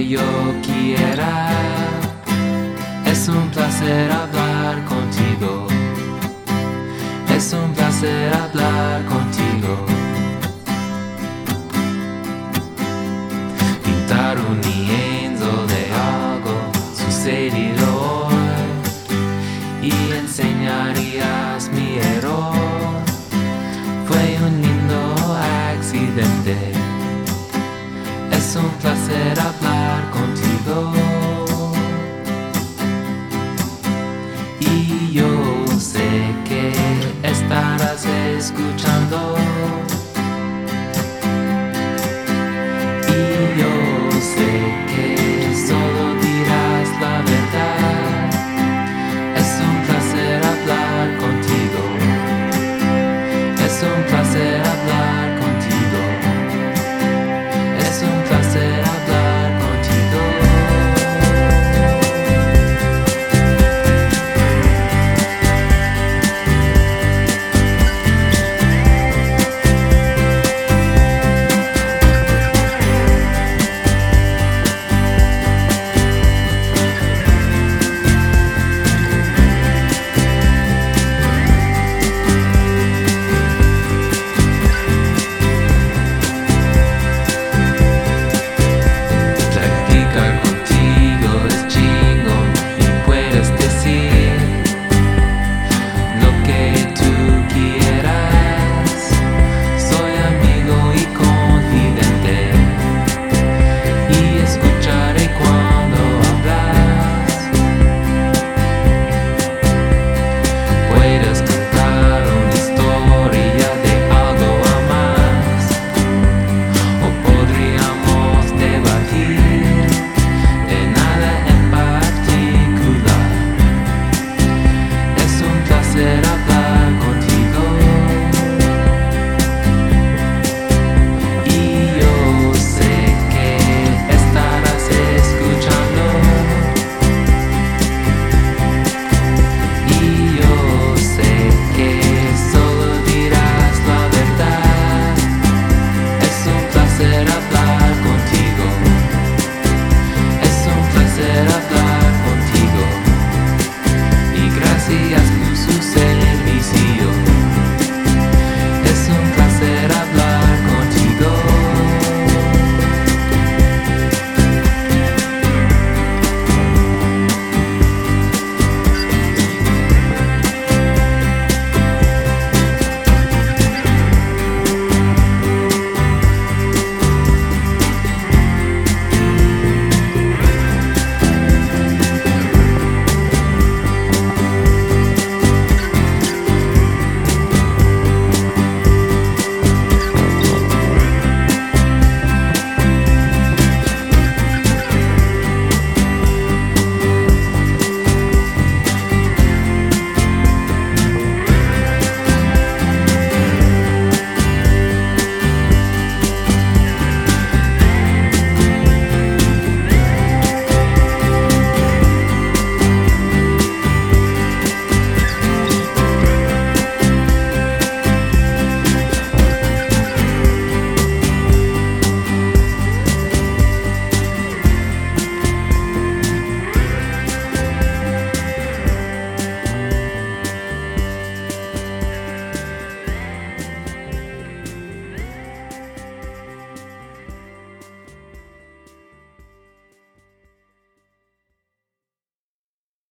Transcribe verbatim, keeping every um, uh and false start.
que yo quiera. Es un placer hablar contigo. Es un placer hablar contigo. Pintar un lienzo de algo sucedido hoy y enseñarías mi error. Fue un lindo accidente. Es un placer hablar contigo. Y yo sé que estarás escuchando. Y yo sé que solo dirás la verdad. Es un placer hablar contigo. Es un placer hablar.